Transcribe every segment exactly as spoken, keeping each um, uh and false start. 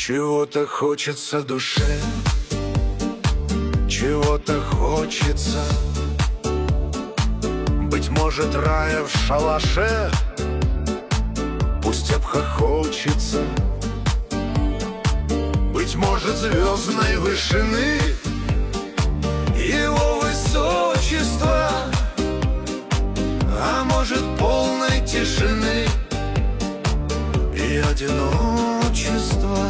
Чего-то хочется душе, чего-то хочется. Быть может, рая в шалаше, пусть обхохочется. Быть может, звездной вышины его высочество, а может, полной тишины и одиночества.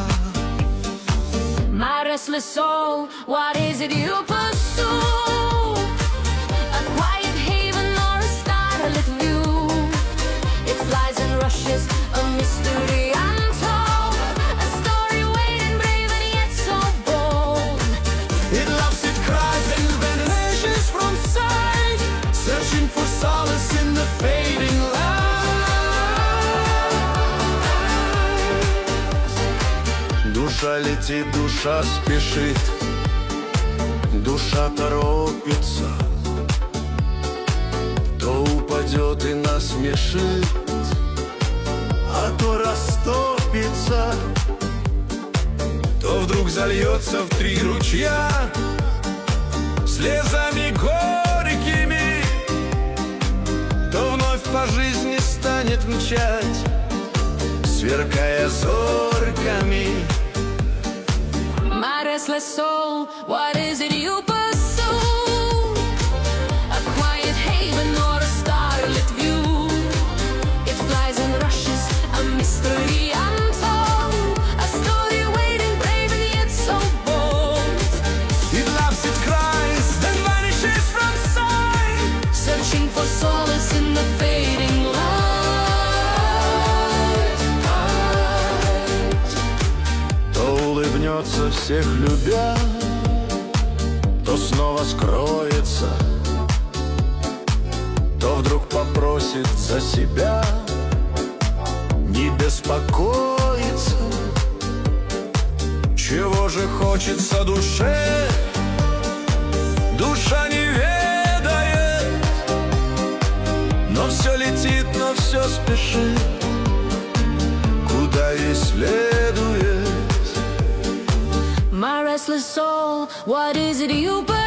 My restless soul, what is it you pursue? A quiet haven or a starlit view? It flies and rushes, a mystery untold, a story waiting, brave and yet so bold. It loves, it cries and vanishes from sight, searching for solace in the fading light. Душа летит, душа спешит, душа торопится, то упадет и насмешит, а то растопится, то вдруг зальется в три ручья слезами горькими, то вновь по жизни станет мчать, сверкая зорками. My restless soul, what is it you pursue? A quiet haven or a starlit view? It flies and rushes, a mystery untold, a story waiting, brave and yet so bold. It loves, it cries, then vanishes from sight, Searching for solace in the fading light. то улыбнется, всех любя, то снова скроется, то вдруг попросит за себя не беспокоиться. Чего же хочется душе, душа не ведает, но все летит, но все спешит, куда ей следует. My restless soul, what is it you pursue?